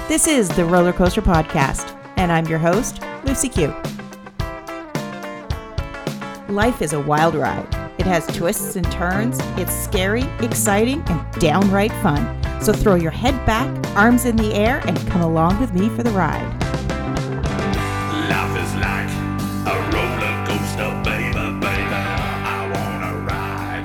This is the Roller Coaster Podcast, and I'm your host, Lucy Q. Life is a wild ride. It has twists and turns. It's scary, exciting, and downright fun. So throw your head back, arms in the air, and come along with me for the ride. Life is like a roller coaster, baby, baby. I wanna ride.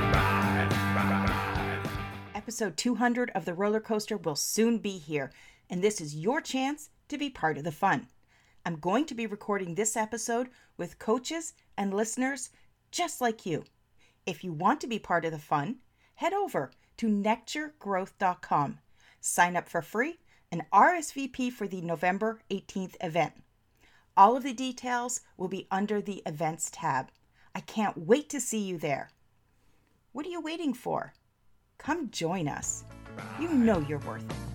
Episode 200 of the roller coaster will soon be here, and this is your chance to be part of the fun. I'm going to be recording this episode with coaches and listeners just like you. If you want to be part of the fun, head over to nectargrowth.com. Sign up for free and RSVP for the November 18th event. All of the details will be under the events tab. I can't wait to see you there. What are you waiting for? Come join us. You know you're worth it.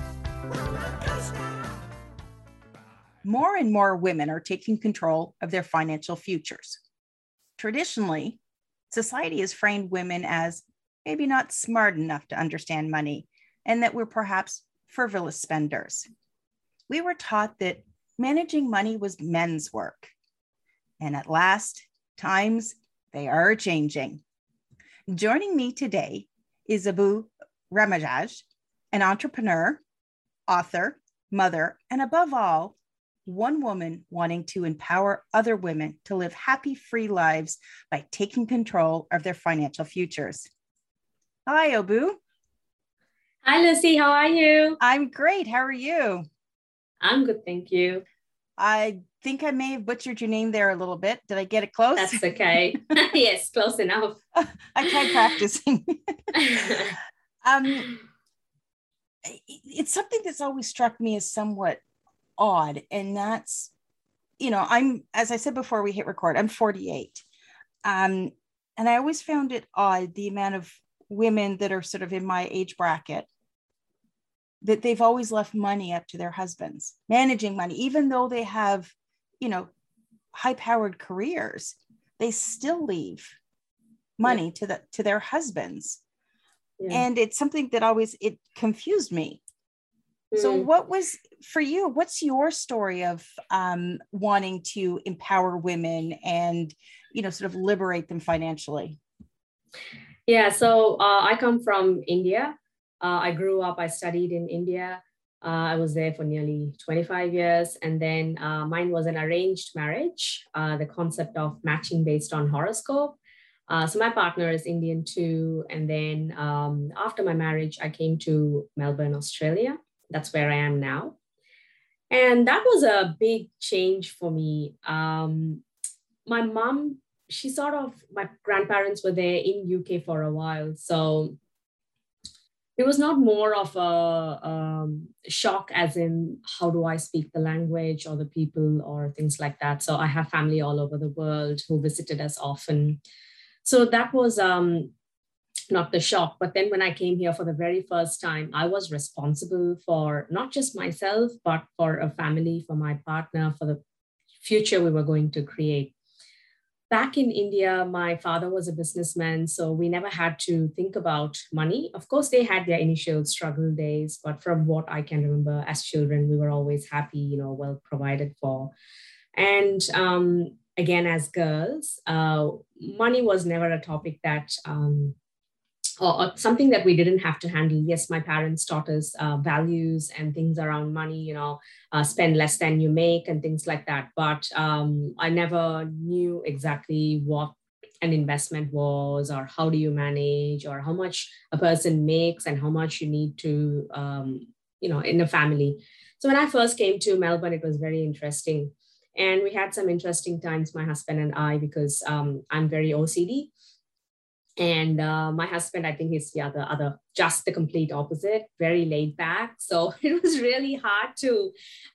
More and more women are taking control of their financial futures. Traditionally, society has framed women as maybe not smart enough to understand money, and that we're perhaps frivolous spenders. We were taught that managing money was men's work. And at last, times, they are changing. Joining me today is Abu Ramajaj, an entrepreneur, author, mother, and above all, one woman wanting to empower other women to live happy, free lives by taking control of their financial futures. Hi, Abu. Hi, Lucy. How are you? I'm great. How are you? I'm good, thank you. I think I may have butchered your name there a little bit. Did I get it close? That's okay. Yes, close enough. I tried practicing. It's something that's always struck me as somewhat odd, and that's, as I said before we hit record, I'm 48. And I always found it odd, the amount of women that are sort of in my age bracket, that they've always left money up to their husbands, managing money, even though they have, high-powered careers, they still leave money to their husbands. Yeah. And it's something that it confused me. So what was, for you, what's your story of wanting to empower women and, sort of liberate them financially? Yeah, so I come from India. I studied in India. I was there for nearly 25 years. And then mine was an arranged marriage, the concept of matching based on horoscope. So my partner is Indian too. And then after my marriage, I came to Melbourne, Australia. That's where I am now. And that was a big change for me. My mom, my grandparents were there in UK for a while. So it was not more of a shock as in, how do I speak the language or the people or things like that. So I have family all over the world who visited us often. So that was not the shock. But then when I came here for the very first time, I was responsible for not just myself, but for a family, for my partner, for the future we were going to create. Back in India, my father was a businessman, so we never had to think about money. Of course, they had their initial struggle days, but from what I can remember as children, we were always happy, well provided for. And again, as girls, money was never a topic that, or something that we didn't have to handle. Yes, my parents taught us values and things around money, spend less than you make and things like that. But I never knew exactly what an investment was, or how do you manage, or how much a person makes and how much you need to, in a family. So when I first came to Melbourne, it was very interesting. And we had some interesting times, my husband and I, because I'm very OCD. And my husband, I think he's just the complete opposite, very laid back. So it was really hard to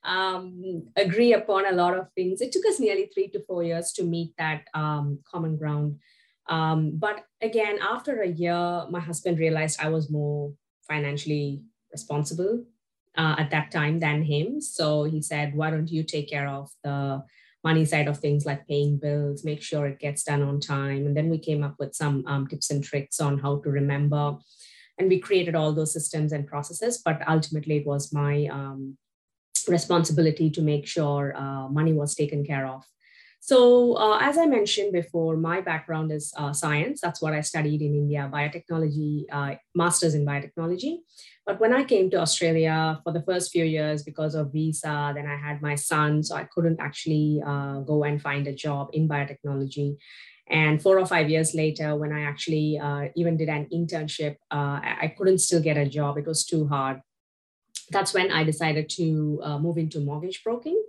agree upon a lot of things. It took us nearly 3 to 4 years to meet that common ground. But again, after a year, my husband realized I was more financially responsible at that time than him. So he said, why don't you take care of the money side of things, like paying bills, make sure it gets done on time. And then we came up with some tips and tricks on how to remember And we created all those systems and processes, but ultimately it was my responsibility to make sure money was taken care of. So as I mentioned before, my background is science. That's what I studied in India, biotechnology, master's in biotechnology. But when I came to Australia for the first few years, because of visa, then I had my son, so I couldn't actually go and find a job in biotechnology. And 4 or 5 years later, when I actually even did an internship, I couldn't still get a job. It was too hard. That's when I decided to move into mortgage broking.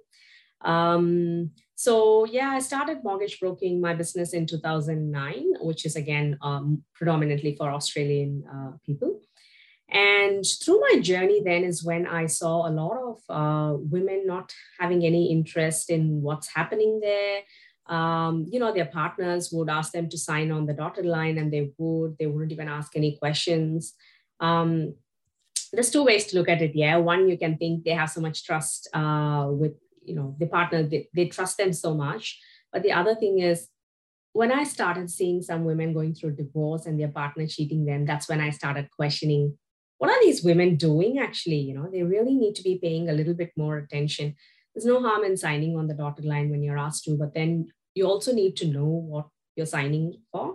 So yeah, I started mortgage broking my business in 2009, which is again predominantly for Australian people. And through my journey then is when I saw a lot of women not having any interest in what's happening there. Their partners would ask them to sign on the dotted line, and they wouldn't even ask any questions. There's two ways to look at it. Yeah, one, you can think they have so much trust with the partner, they trust them so much. But the other thing is, when I started seeing some women going through divorce and their partner cheating them, that's when I started questioning, what are these women doing actually? They really need to be paying a little bit more attention. There's no harm in signing on the dotted line when you're asked to, but then you also need to know what you're signing for.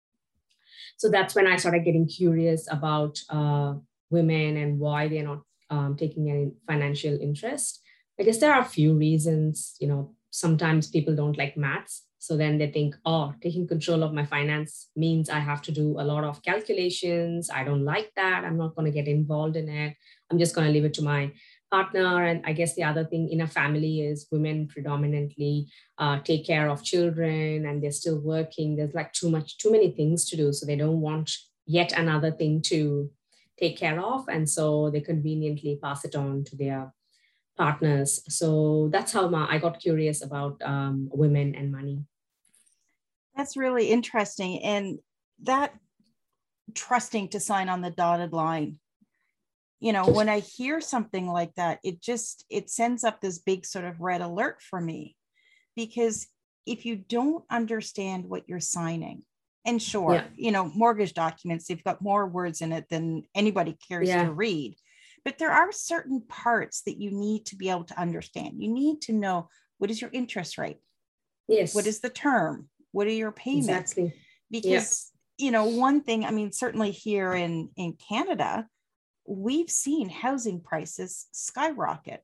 So that's when I started getting curious about women and why they're not taking any financial interest. I guess there are a few reasons. Sometimes people don't like maths. So then they think, oh, taking control of my finance means I have to do a lot of calculations. I don't like that. I'm not going to get involved in it. I'm just going to leave it to my partner. And I guess the other thing in a family is women predominantly take care of children, and they're still working. There's like too many things to do. So they don't want yet another thing to take care of. And so they conveniently pass it on to their partners. So that's how I got curious about women and money. That's really interesting. And that trusting to sign on the dotted line, when I hear something like that, it sends up this big sort of red alert for me, because if you don't understand what you're signing, and sure, mortgage documents, they've got more words in it than anybody cares to read. But there are certain parts that you need to be able to understand. You need to know, what is your interest rate? Yes. What is the term? What are your payments? Exactly. Because, one thing, certainly here in Canada, we've seen housing prices skyrocket.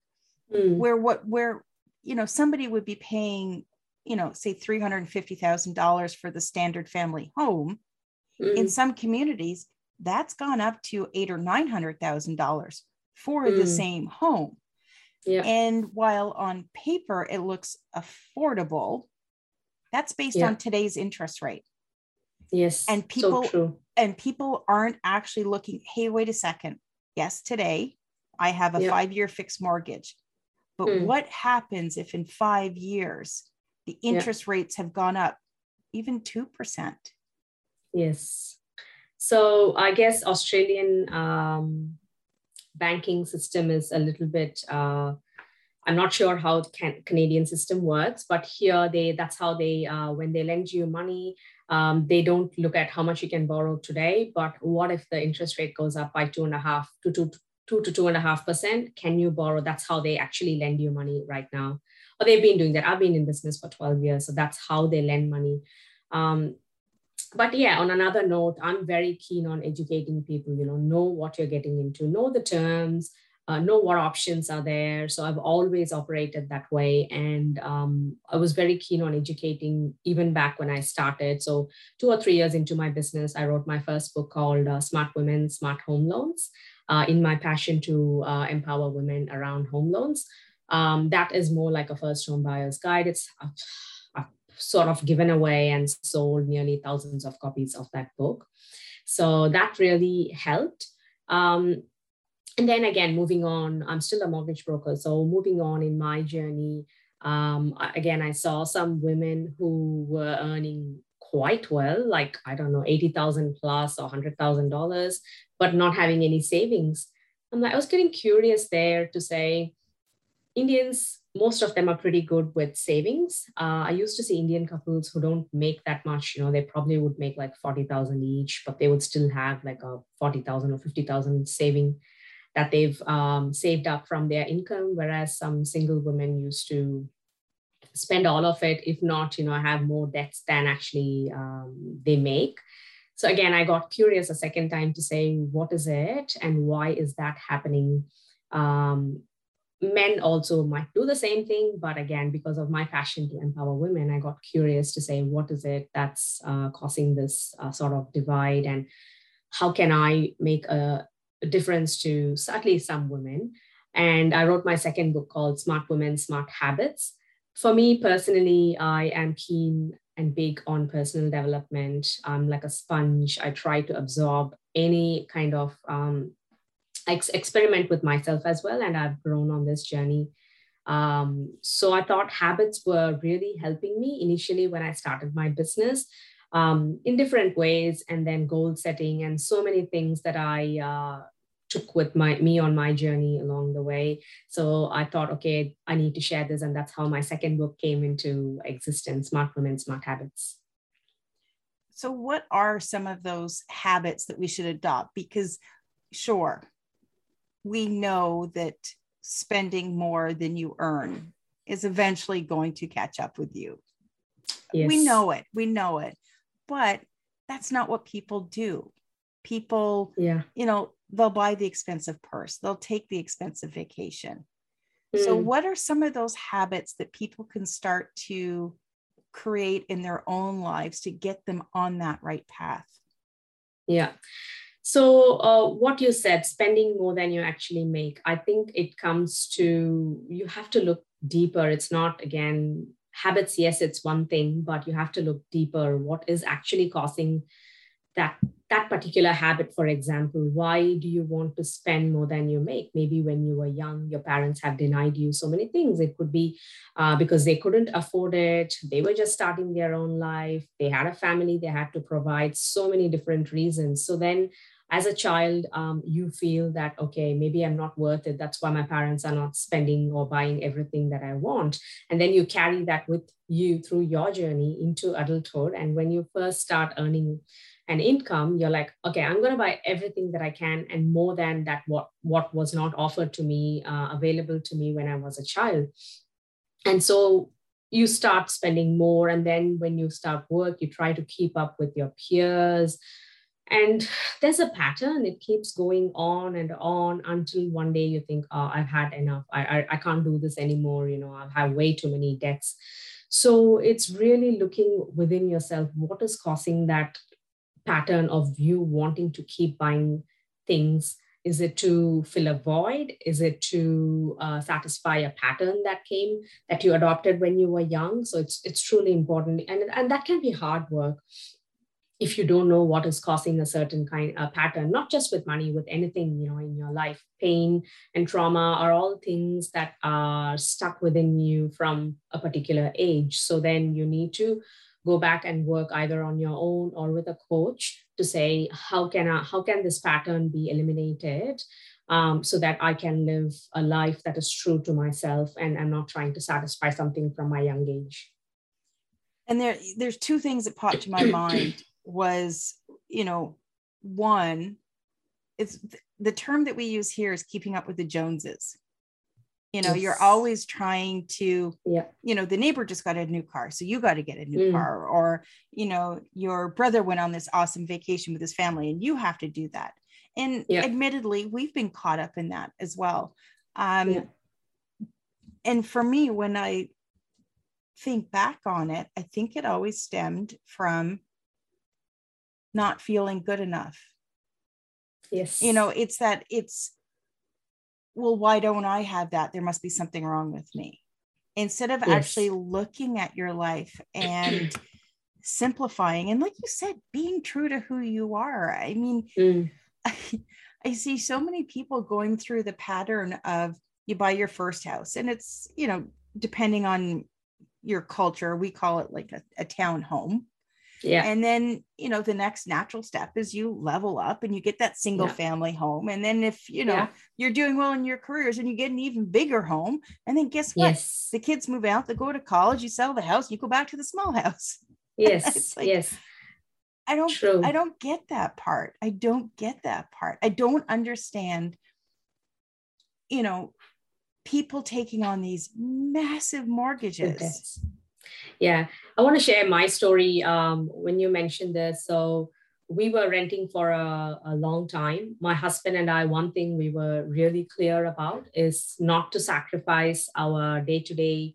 Where somebody would be paying, say $350,000 for the standard family home. In some communities, that's gone up to $800,000 or $900,000 for the same home. Yeah. And while on paper it looks affordable, that's based on today's interest rate. Yes. And people aren't actually looking, hey, wait a second. Yes, today I have a 5-year fixed mortgage. But what happens if in 5 years the interest rates have gone up even 2%? Yes. So I guess Australian banking system is a little bit, I'm not sure how the Canadian system works, but here that's how they, when they lend you money, they don't look at how much you can borrow today, but what if the interest rate goes up by 2.5 to 2.5%? Can you borrow? That's how they actually lend you money right now. Or they've been doing that. I've been in business for 12 years, so that's how they lend money. But yeah, on another note, I'm very keen on educating people, know what you're getting into, know the terms, know what options are there. So I've always operated that way. And I was very keen on educating even back when I started. So 2 or 3 years into my business, I wrote my first book called Smart Women, Smart Home Loans, in my passion to empower women around home loans. That is more like a first home buyer's guide. It's sort of given away and sold nearly thousands of copies of that book. So that really helped. And then again, moving on, I'm still a mortgage broker. So moving on in my journey, again, I saw some women who were earning quite well, like, I don't know, 80,000 plus or $100,000, but not having any savings. I was getting curious there to say, Indians, most of them are pretty good with savings. I used to see Indian couples who don't make that much. They probably would make like 40,000 each, but they would still have like a 40,000 or 50,000 saving that they've saved up from their income, whereas some single women used to spend all of it, if not, have more debts than actually they make. So again, I got curious a second time to say, what is it and why is that happening? Men also might do the same thing, but again, because of my passion to empower women, I got curious to say, what is it that's causing this sort of divide, and how can I make a difference to at least some women? And I wrote my second book called Smart Women, Smart Habits. For me personally, I am keen and big on personal development. I'm like a sponge. I try to absorb any kind of experiment with myself as well. And I've grown on this journey. So I thought habits were really helping me initially when I started my business in different ways, and then goal setting and so many things that I took with me on my journey along the way. So I thought, okay, I need to share this. And that's how my second book came into existence, Smart Women, Smart Habits. So what are some of those habits that we should adopt? Because sure, we know that spending more than you earn is eventually going to catch up with you. Yes. We know it, but that's not what people do. People, they'll buy the expensive purse, they'll take the expensive vacation. So what are some of those habits that people can start to create in their own lives to get them on that right path? Yeah. So what you said, spending more than you actually make, I think it comes to, you have to look deeper. It's not, again, habits, yes, it's one thing, but you have to look deeper. What is actually causing that particular habit? For example, why do you want to spend more than you make? Maybe when you were young, your parents have denied you so many things. It could be because they couldn't afford it. They were just starting their own life. They had a family. They had to provide, so many different reasons. So then as a child, you feel that, okay, maybe I'm not worth it. That's why my parents are not spending or buying everything that I want. And then you carry that with you through your journey into adulthood. And when you first start earning an income, you're like, okay, I'm going to buy everything that I can and more than that, what was not offered to me, available to me when I was a child. And so you start spending more. And then when you start work, you try to keep up with your peers. And there's a pattern. It keeps going on and on until one day you think, oh, I've had enough. I can't do this anymore. I've had way too many debts. So it's really looking within yourself. What is causing that pattern of you wanting to keep buying things? Is it to fill a void? Is it to satisfy a pattern that you adopted when you were young? So it's truly important. And that can be hard work if you don't know what is causing a certain kind of pattern, not just with money, with anything, in your life. Pain and trauma are all things that are stuck within you from a particular age. So then you need to go back and work either on your own or with a coach to say, how can this pattern be eliminated so that I can live a life that is true to myself and I'm not trying to satisfy something from my young age. And there's two things that popped to my mind was, one, it's the term that we use here is keeping up with the Joneses. Yes. You're always trying to, the neighbor just got a new car, so you got to get a new car, or, your brother went on this awesome vacation with his family and you have to do that. And admittedly, we've been caught up in that as well. And for me, when I think back on it, I think it always stemmed from not feeling good enough. Yes. Well, why don't I have that? There must be something wrong with me. Instead of actually looking at your life and simplifying, and like you said, being true to who you are. I mean, I see so many people going through the pattern of you buy your first house, and it's, depending on your culture, we call it like a town home. Yeah. And then, the next natural step is you level up and you get that single family home. And then if, you're doing well in your careers and you get an even bigger home, and then guess what? Yes. The kids move out, they go to college, you sell the house, you go back to the small house. Yes. It's like, yes. I True. don't get that part. I don't understand, people taking on these massive mortgages. Yeah, I want to share my story when you mentioned this. So we were renting for a long time. My husband and I, one thing we were really clear about is not to sacrifice our day-to-day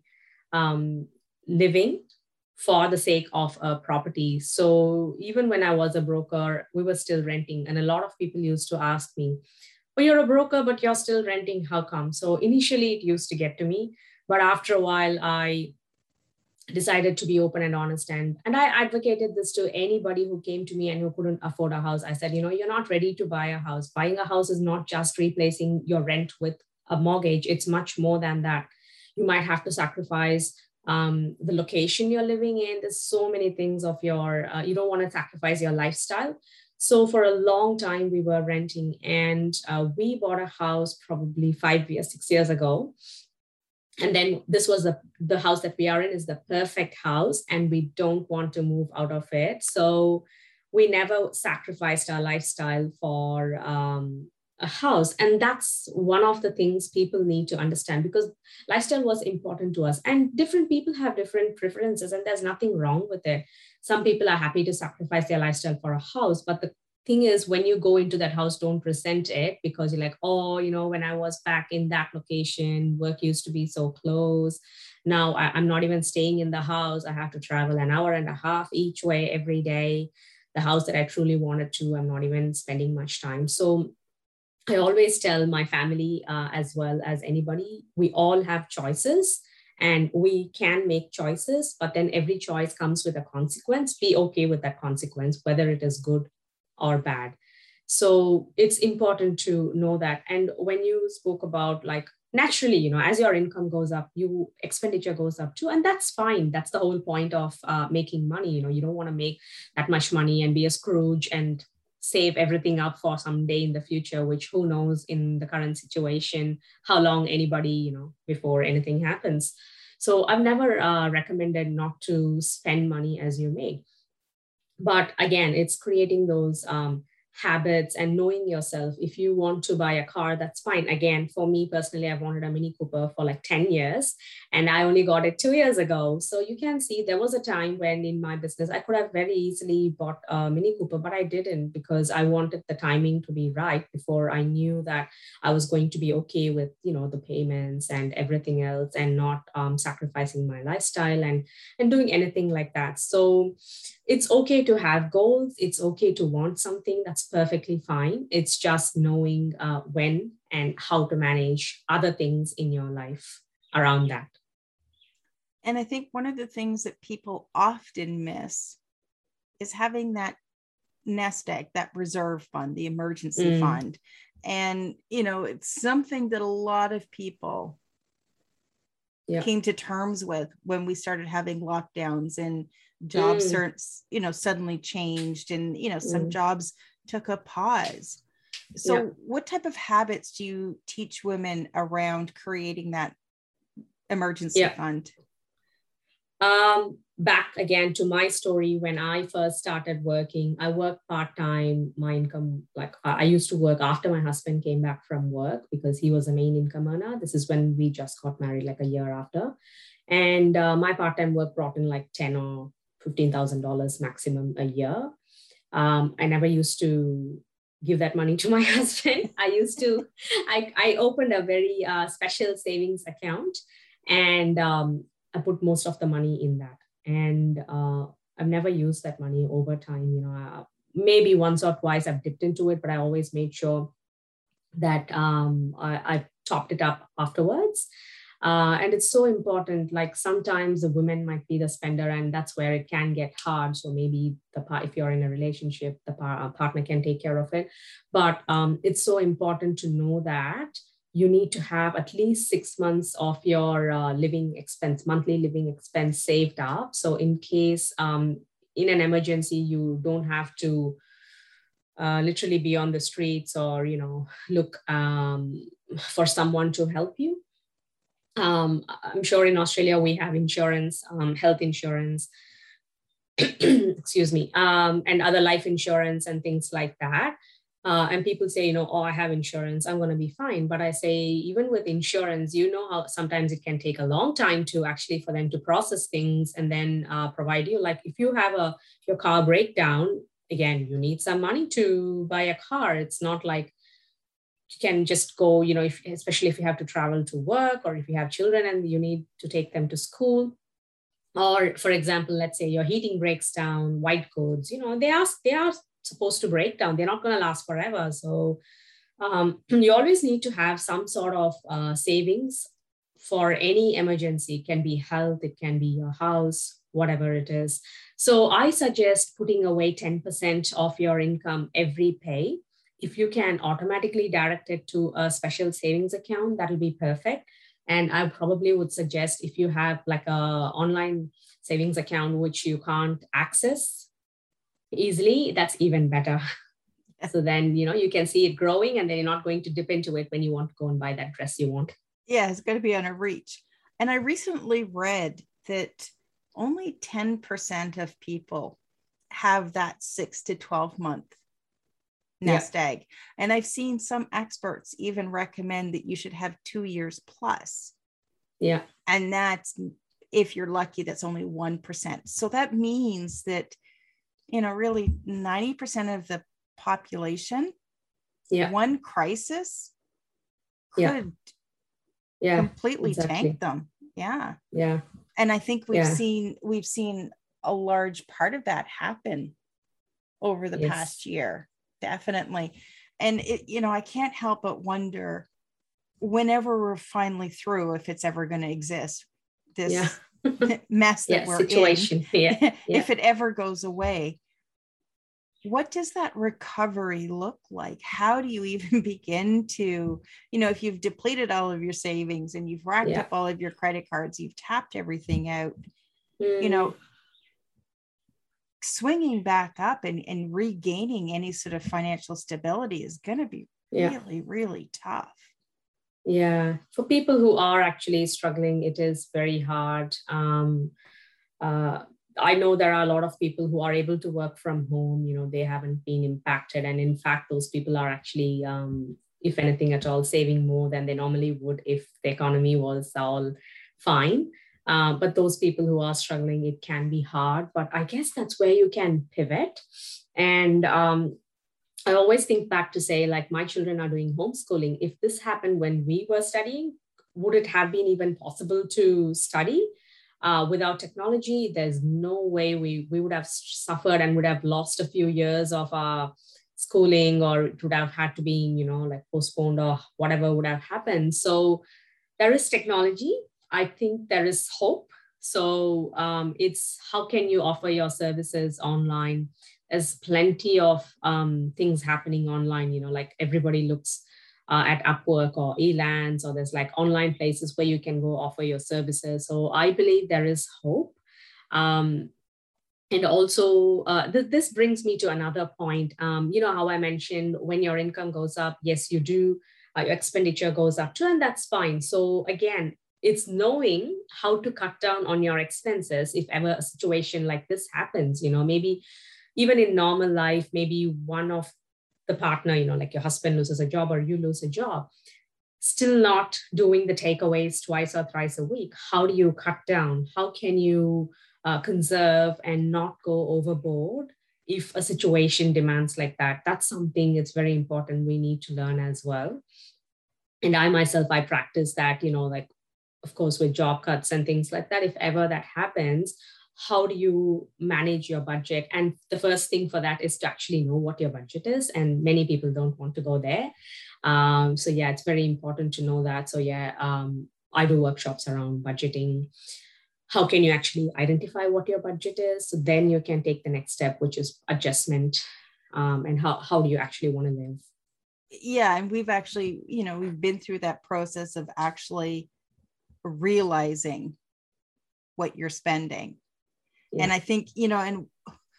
living for the sake of a property. So even when I was a broker, we were still renting. And a lot of people used to ask me, oh, you're a broker, but you're still renting. How come? So initially it used to get to me, but after a while, I decided to be open and honest. And I advocated this to anybody who came to me and who couldn't afford a house. I said, you're not ready to buy a house. Buying a house is not just replacing your rent with a mortgage. It's much more than that. You might have to sacrifice the location you're living in. There's so many things of your, you don't want to sacrifice your lifestyle. So for a long time, we were renting, and we bought a house probably 5 years, 6 years ago. And then this was the house that we are in is the perfect house, and we don't want to move out of it. So we never sacrificed our lifestyle for a house. And that's one of the things people need to understand, because lifestyle was important to us, and different people have different preferences, and there's nothing wrong with it. Some people are happy to sacrifice their lifestyle for a house, but the thing is, when you go into that house, don't resent it, because you're like, oh, when I was back in that location, work used to be so close. Now I'm not even staying in the house. I have to travel an hour and a half each way every day. The house that I truly wanted to, I'm not even spending much time. So I always tell my family, as well as anybody, we all have choices. And we can make choices, but then every choice comes with a consequence. Be okay with that consequence, whether it is good or bad. So it's important to know that. And when you spoke about, like, naturally, as your income goes up, your expenditure goes up too. And that's fine. That's the whole point of making money. You don't want to make that much money and be a Scrooge and save everything up for someday in the future, which who knows in the current situation, how long anybody, before anything happens. So I've never recommended not to spend money as you make. But again, it's creating those habits and knowing yourself. If you want to buy a car, that's fine. Again, for me personally, I've wanted a Mini Cooper for like 10 years, and I only got it 2 years ago. So you can see there was a time when in my business, I could have very easily bought a Mini Cooper, but I didn't, because I wanted the timing to be right before I knew that I was going to be okay with, the payments and everything else, and not sacrificing my lifestyle and doing anything like that. So it's okay to have goals. It's okay to want something. That's perfectly fine. It's just knowing when and how to manage other things in your life around that. And I think one of the things that people often miss is having that nest egg, that reserve fund, the emergency fund. And, it's something that a lot of people came to terms with when we started having lockdowns and jobs suddenly changed, and some jobs took a pause. So what type of habits do you teach women around creating that emergency fund? Back again to my story, when I first started working, I worked part-time. My income, like I used to work after my husband came back from work, because he was a main income earner. This is when we just got married, like a year after. And my part-time work brought in like $10,000 or $15,000 maximum a year. I never used to give that money to my husband. I opened a very special savings account, and I put most of the money in that. And I've never used that money over time. Maybe once or twice I've dipped into it, but I always made sure that I topped it up afterwards. And it's so important. Like sometimes the women might be the spender, and that's where it can get hard. So maybe if you're in a relationship, the partner can take care of it. But it's so important to know that you need to have at least 6 months of your monthly living expense saved up. So in case in an emergency, you don't have to literally be on the streets or, look for someone to help you. I'm sure in Australia we have insurance, health insurance, excuse me, and other life insurance and things like that. And people say, oh, I have insurance, I'm going to be fine. But I say, even with insurance, how sometimes it can take a long time to actually for them to process things and then provide you. Like if you have your car breakdown, again, you need some money to buy a car. It's not like you can just go, especially if you have to travel to work or if you have children and you need to take them to school. Or for example, let's say your heating breaks down, white goods, they are supposed to break down. They're not going to last forever. So you always need to have some sort of savings for any emergency. It can be health, it can be your house, whatever it is. So I suggest putting away 10% of your income every pay. If you can automatically direct it to a special savings account, that'll be perfect. And I probably would suggest if you have like a online savings account, which you can't access easily, that's even better. So then, you can see it growing and then you're not going to dip into it when you want to go and buy that dress you want. Yeah, it's going to be on a reach. And I recently read that only 10% of people have that 6 to 12 month nest egg. And I've seen some experts even recommend that you should have 2 years plus. Yeah. And that's, if you're lucky, that's only 1%. So that means that, really 90% of the population, one crisis could completely tank them. Yeah. Yeah. And I think we've seen a large part of that happen over the past year. Definitely. And I can't help but wonder, whenever we're finally through, if it's ever going to exist, this mess that we're situation. in, if it ever goes away, what does that recovery look like? How do you even begin to, if you've depleted all of your savings and you've racked up all of your credit cards, you've tapped everything out, swinging back up and regaining any sort of financial stability is going to be really, really tough. Yeah. For people who are actually struggling, it is very hard. I know there are a lot of people who are able to work from home, they haven't been impacted. And in fact, those people are actually, if anything at all, saving more than they normally would if the economy was all fine. But those people who are struggling, it can be hard. But I guess that's where you can pivot. And I always think back to say, like, my children are doing homeschooling. If this happened when we were studying, would it have been even possible to study? Without technology, there's no way we would have suffered and would have lost a few years of our schooling, or it would have had to be, like postponed or whatever would have happened. So there is technology. I think there is hope. So it's how can you offer your services online? There's plenty of things happening online, like everybody looks at Upwork or Elance, or there's like online places where you can go offer your services. So I believe there is hope. And also, this brings me to another point. How I mentioned when your income goes up, yes, you do, your expenditure goes up too, and that's fine. So again, it's knowing how to cut down on your expenses if ever a situation like this happens. Maybe even in normal life, maybe one of the partner, like your husband loses a job or you lose a job, still not doing the takeaways twice or thrice a week. How do you cut down? How can you conserve and not go overboard if a situation demands like that? That's something it's very important we need to learn as well. And I myself, I practice that, like, of course, with job cuts and things like that, if ever that happens, how do you manage your budget? And the first thing for that is to actually know what your budget is. And many people don't want to go there. So yeah, it's very important to know that. So yeah, I do workshops around budgeting. How can you actually identify what your budget is? So then you can take the next step, which is adjustment. And how do you actually want to live? Yeah. And we've actually, we've been through that process of actually realizing what you're spending. Yeah. And I think, and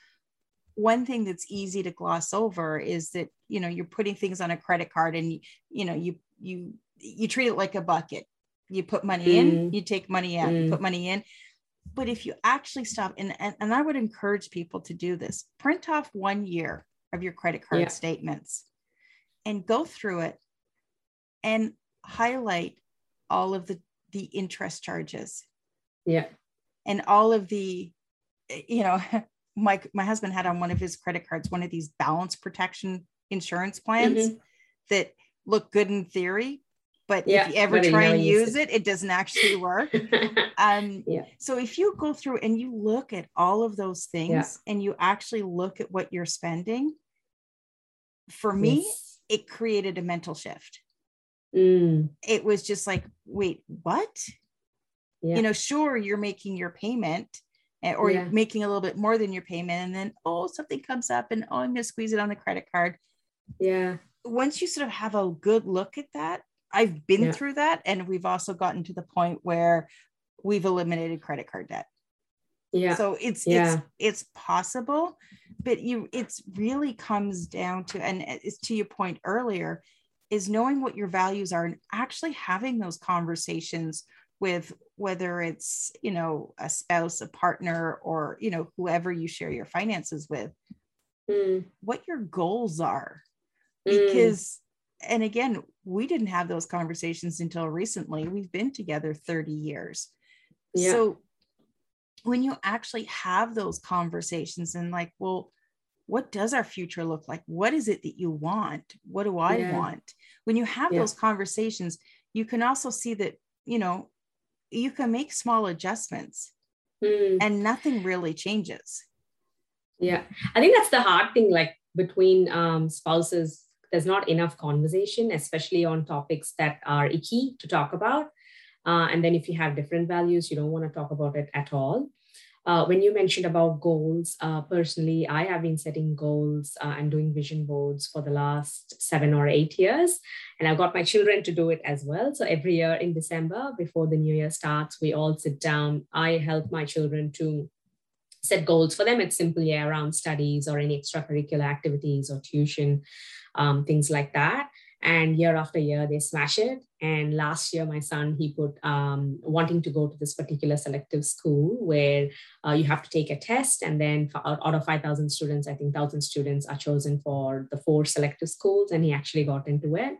one thing that's easy to gloss over is that, you know, you're putting things on a credit card and, you know, you treat it like a bucket. You put money in, you take money out, you put money in. But if you actually stop, and I would encourage people to do this, print off 1 year of your credit card statements and go through it and highlight all of the interest charges. Yeah. And all of the, you know, my husband had on one of his credit cards, one of these balance protection insurance plans that look good in theory, but if you ever try and use it, it doesn't actually work. So if you go through and you look at all of those things and you actually look at what you're spending, for me, it created a mental shift. It was just like, wait, what? You know, sure, you're making your payment or you're making a little bit more than your payment. And then, oh, something comes up and, oh, I'm going to squeeze it on the credit card. Yeah. Once you sort of have a good look at that, I've been through that. And we've also gotten to the point where we've eliminated credit card debt. Yeah. So it's possible, but it's really comes down to, and it's to your point earlier, is knowing what your values are and actually having those conversations with, whether it's, you know, a spouse, a partner, or, you know, whoever you share your finances with, what your goals are. Because, and again, we didn't have those conversations until recently. We've been together 30 years. Yeah. So when you actually have those conversations and like, well, what does our future look like? What is it that you want? What do I want? When you have those conversations, you can also see that, you know, you can make small adjustments and nothing really changes. Yeah. I think that's the hard thing, like between spouses, there's not enough conversation, especially on topics that are icky to talk about. And then if you have different values, you don't want to talk about it at all. When you mentioned about goals, personally, I have been setting goals and doing vision boards for the last 7 or 8 years. And I've got my children to do it as well. So every year in December, before the new year starts, we all sit down. I help my children to set goals for them. It's simply around studies or any extracurricular activities or tuition, things like that. And year after year, they smash it. And last year, my son, he put wanting to go to this particular selective school where you have to take a test. And then out of 5,000 students, I think 1,000 students are chosen for the 4 selective schools. And he actually got into it.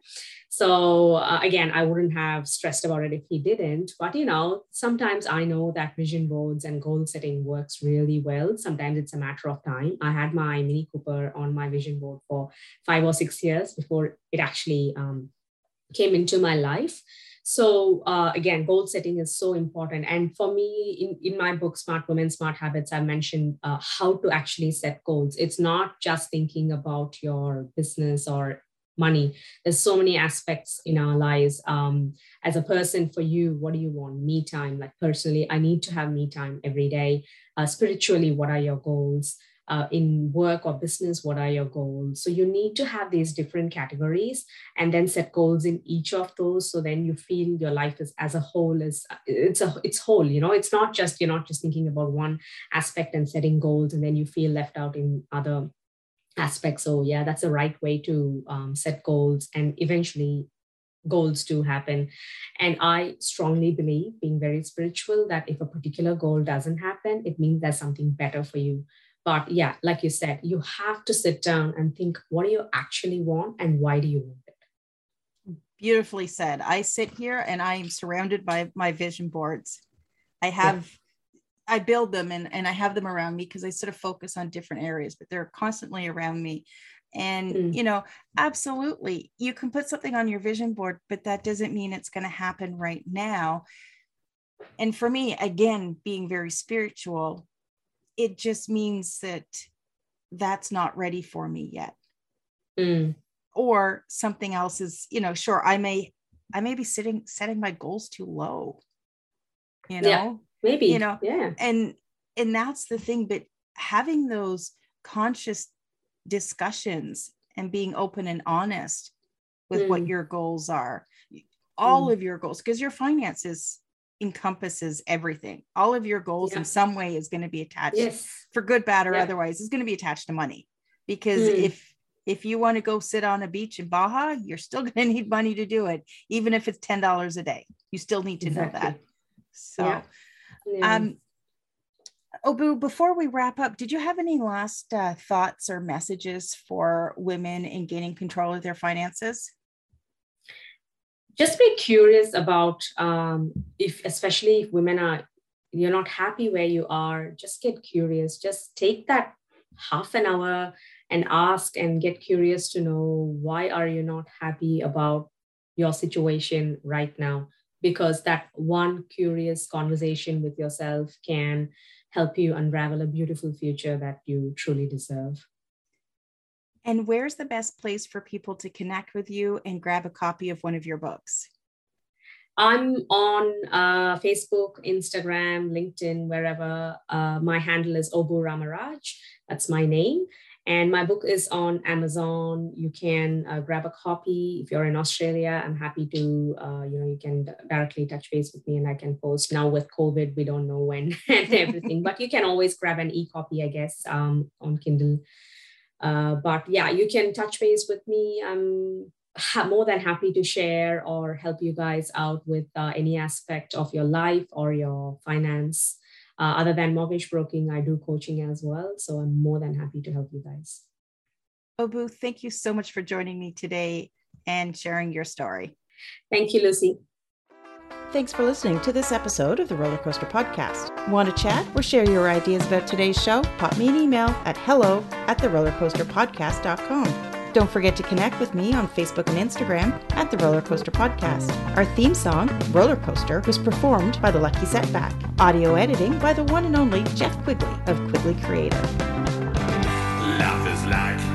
So again, I wouldn't have stressed about it if he didn't. But, you know, sometimes I know that vision boards and goal setting works really well. Sometimes it's a matter of time. I had my Mini Cooper on my vision board for 5 or 6 years before it actually came into my life. So again, goal setting is so important. And for me, in my book, Smart Women, Smart Habits, I mentioned how to actually set goals. It's not just thinking about your business or money. There's so many aspects in our lives. As a person, for you, what do you want? Me time. Like personally, I need to have me time every day. Spiritually, what are your goals? In work or business, what are your goals? So you need to have these different categories and then set goals in each of those. So then you feel your life is as a whole is it's whole, you know, it's not just, you're not just thinking about one aspect and setting goals and then you feel left out in other aspects. So yeah, that's the right way to set goals, and eventually goals do happen. And I strongly believe, being very spiritual, that if a particular goal doesn't happen, it means there's something better for you. But yeah, like you said, you have to sit down and think, what do you actually want and why do you want it? Beautifully said. I sit here and I am surrounded by my vision boards. I build them and I have them around me because I sort of focus on different areas, but they're constantly around me. And, you know, absolutely, you can put something on your vision board, but that doesn't mean it's going to happen right now. And for me, again, being very spiritual, it just means that that's not ready for me yet. Or something else is, you know, sure, I may be setting my goals too low, you know, maybe, you know, and that's the thing. But having those conscious discussions and being open and honest with what your goals are, all of your goals, because your finances encompasses everything. All of your goals in some way is going to be attached, for good, bad, or otherwise, is going to be attached to money. Because if you want to go sit on a beach in Baja, you're still going to need money to do it, even if it's $10 a day. You still need to know that. So, Obu, before we wrap up, did you have any last thoughts or messages for women in gaining control of their finances? Just be curious about especially if women you're not happy where you are, just get curious. Just take that half an hour and ask and get curious to know, why are you not happy about your situation right now? Because that one curious conversation with yourself can help you unravel a beautiful future that you truly deserve. And where's the best place for people to connect with you and grab a copy of one of your books? I'm on Facebook, Instagram, LinkedIn, wherever. My handle is Obu Ramaraj. That's my name. And my book is on Amazon. You can grab a copy. If you're in Australia, I'm happy to, you can directly touch base with me and I can post. Now with COVID, we don't know when and everything, but you can always grab an e-copy, I guess, on Kindle. But yeah, you can touch base with me. I'm more than happy to share or help you guys out with any aspect of your life or your finance. Other than mortgage broking, I do coaching as well. So I'm more than happy to help you guys. Obu, thank you so much for joining me today and sharing your story. Thank you, Lucy. Thanks for listening to this episode of the Roller Coaster Podcast. Want to chat or share your ideas about today's show? Pop me an email at hello@therollercoasterpodcast.com. Don't forget to connect with me on Facebook and Instagram at The Roller Coaster Podcast. Our theme song, Roller Coaster, was performed by The Lucky Setback. Audio editing by the one and only Jeff Quigley of Quigley Creative. Life is like